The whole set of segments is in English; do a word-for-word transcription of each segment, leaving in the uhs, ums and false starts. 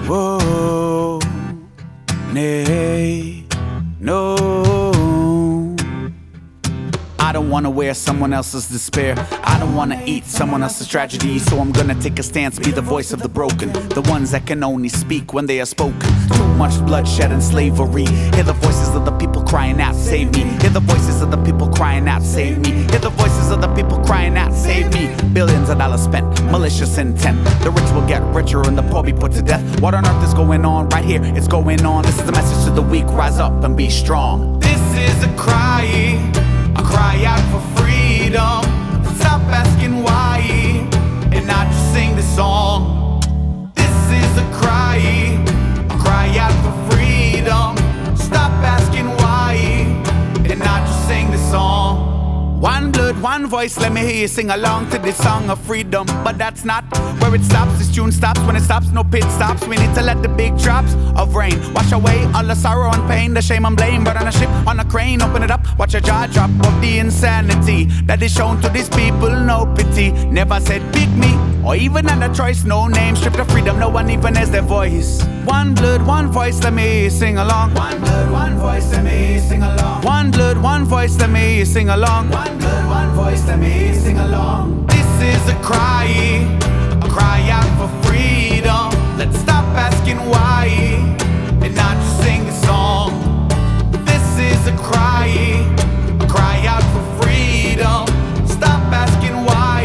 Whoa, nay, no. I don't wanna wear someone else's despair. I don't wanna eat someone else's tragedy. So I'm gonna take a stance, be the voice of the broken, the ones that can only speak when they are spoken. Too much bloodshed and slavery. Hear the voices of the people crying out, save me. Hear the voices of the people crying out, save me. Hear the voices of the people crying out, save me. Billions of dollars spent, malicious intent. The rich will get richer and the poor be put to death. What on earth is going on right here? It's going on. This is the message to the weak. Rise up and be strong. This is a cry. I cry out for freedom. Stop asking why, and not just sing the song. This is a cry. I cry out for freedom. Stop asking why, and not just sing the song. One blood, one voice, let me hear you sing along to this song of freedom. But that's not where it stops, this tune stops. When it stops, no pit stops. We need to let the big drops of rain wash away all the sorrow and pain, the shame and blame. But on a ship, on a crane, open it up, watch a jaw drop of the insanity that is shown to these people, no pity. Never said pick me, or even under choice, no name, stripped of freedom, no one even has their voice. One blood, one voice, let me sing along. One blood, one voice, let me sing along. One blood, one voice, let me sing along. One blood, one voice, let me sing along. This is a cry, a cry out for freedom. Let's stop asking why, and not just sing the song. This is a cry, a cry out for freedom. Stop asking why,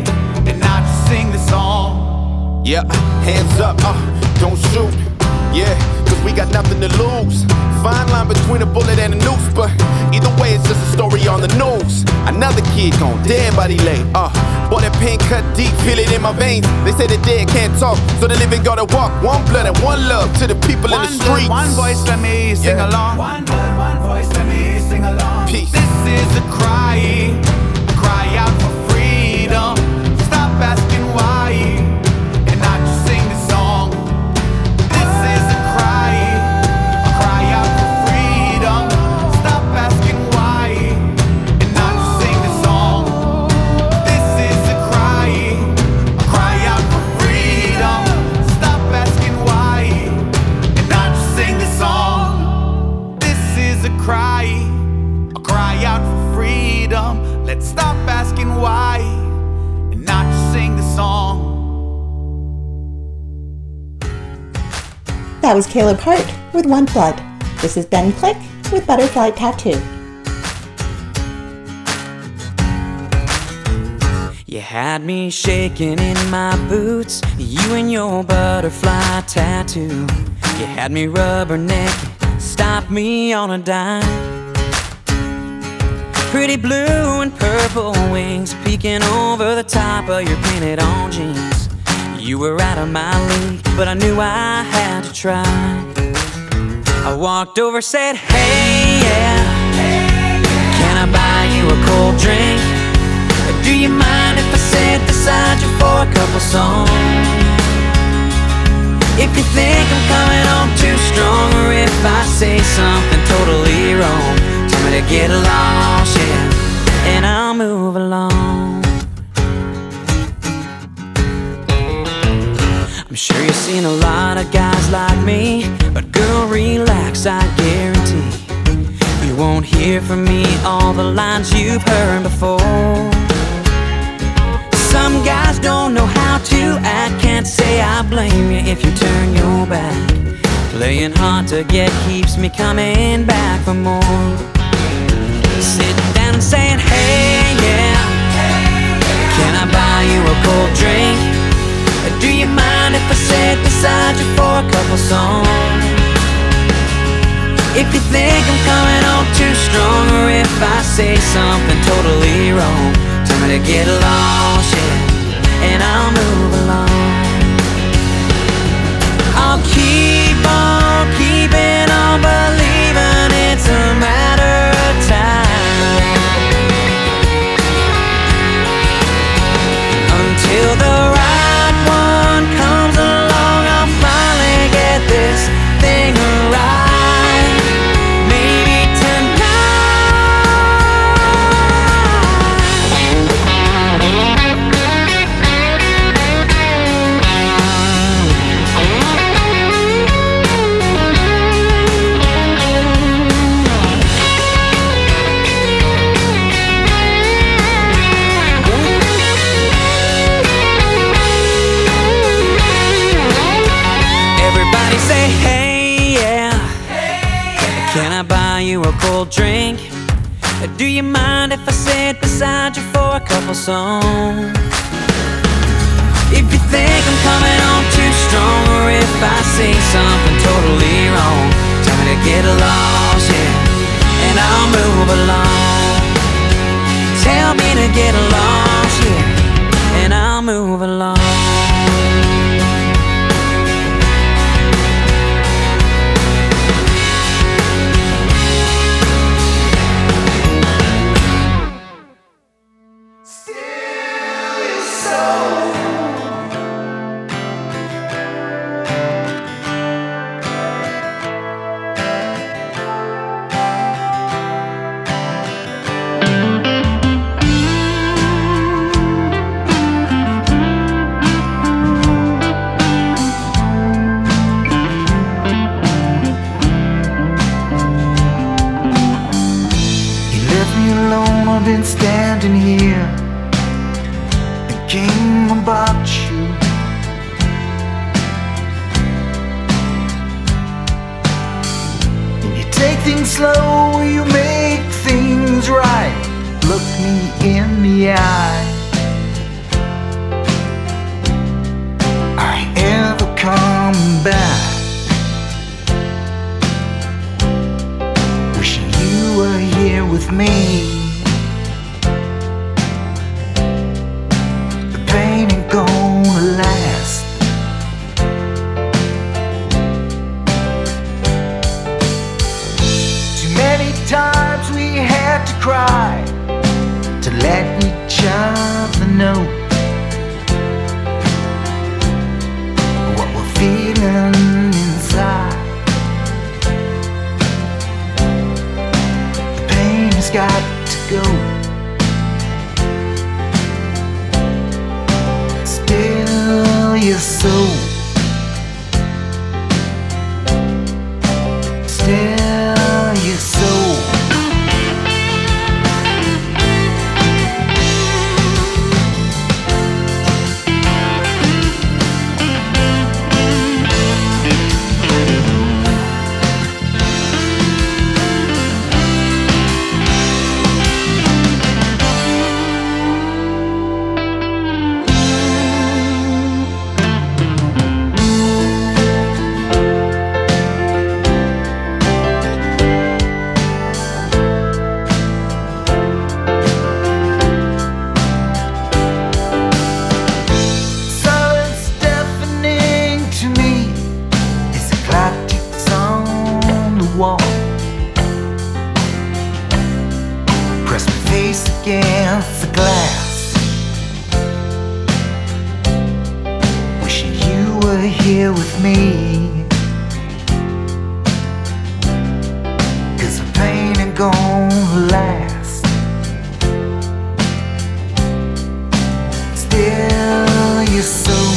and not just sing the song. Yeah, hands up, uh, don't shoot. Yeah, cause we got nothing to lose. Fine line between a bullet and a noose, but either way it's just a story on the news. Another kid gone, dead body lay. Uh, boy that pain cut deep, feel it in my veins. They say the dead can't talk, so the living gotta walk. One blood and one love to the people one in the streets. Blood, one voice, let me sing yeah. along. One blood, one voice, let me sing along. Peace. This is a cry, a cry out for freedom. Stop asking why, and not just sing the song. This is a cry, a cry out for freedom. Stop asking why, and not just sing the song. This is a cry, a cry out for freedom. Stop asking why, and not just sing the song. This is a cry, a cry out for freedom. Let's stop asking why, and not just sing the song. That was Caleb Hart with One Blood. This is Ben Click with Butterfly Tattoo. You had me shaking in my boots, you and your butterfly tattoo. You had me rubbernecking, stopped me on a dime. Pretty blue and purple wings peeking over the top of your painted on jeans. You were out of my league, but I knew I had to try. I walked over, said, hey, yeah, can I buy you a cold drink? Or do you mind if I sit beside you for a couple songs? If you think I'm coming on too strong, or if I say something totally wrong, tell me to get lost, yeah, and I'll move along. I'm sure you've seen a lot of guys like me, but girl, relax, I guarantee you won't hear from me all the lines you've heard before. Some guys don't know how to act, can't say I blame you if you turn your back. Playing hard to get keeps me coming back for more. Sitting down and saying, hey, yeah, can I buy you a cold drink? Or do you mind if I sit beside you for a couple songs? If you think I'm coming on too strong, or if I say something totally wrong, tell me to get lost, yeah, and I'll move along. I'll keep on keeping on believing it's a matter of time, until the right one comes along. I'll finally get this thing right. Maybe tonight. beautiful song. If you think I'm coming on too strong, or if I say something totally wrong, tell me to get lost, yeah, and I'll move along. Tell me to get lost, yeah, and I'll move along. Been standing here thinking about you. And you take things slow, you make things right. Look me in the eye. Are you ever coming back? Wishing you were here with me. Gonna last. Too many times we had to cry to let each other know what we're feeling inside. The pain has got to go. Still your soul, still your soul. Press my face against the glass, wishing you were here with me. 'Cause the pain ain't gonna last. Still your soul,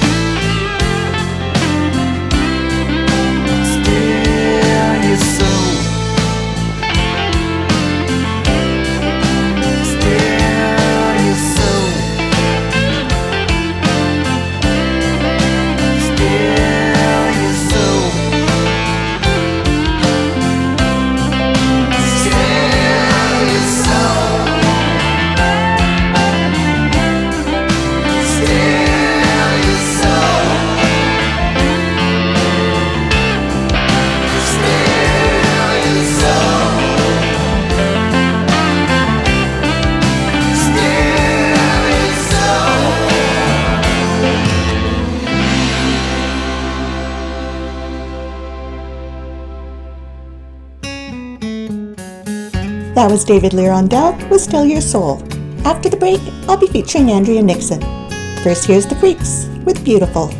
That was David Lee Rondell with Still Your Soul. After the break, I'll be featuring Andrea Nixon. First, here's the Freaks with Beautiful.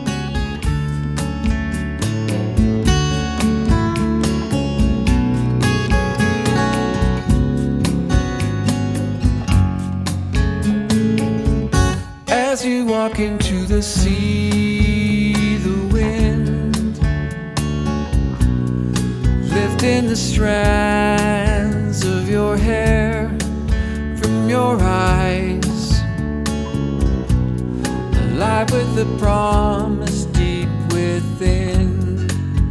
As you walk into the sea, the wind lifting the strands of your hair from your eyes, alive with the promise deep within,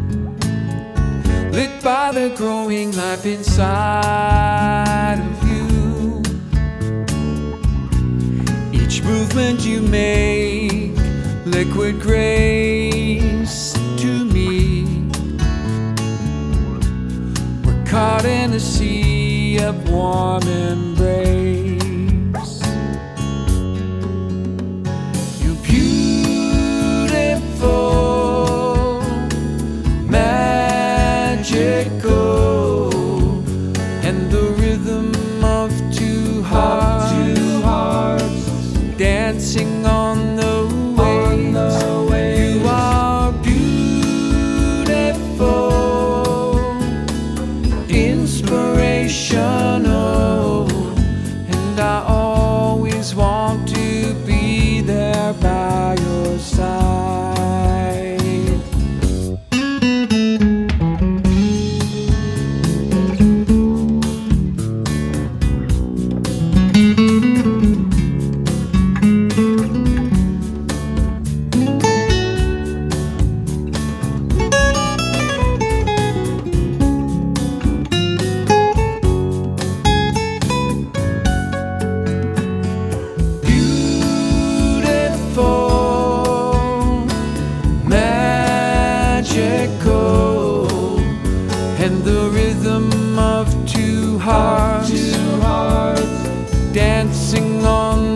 lit by the growing life inside of you. and you make liquid grace to me. We're caught in a sea of warm embrace. You're beautiful, magical, and the rhythm of two hearts, two hearts dancing on the waves. You are beautiful, inspirational, and I always want to be there by your side. And the rhythm of two hearts, two hearts dancing on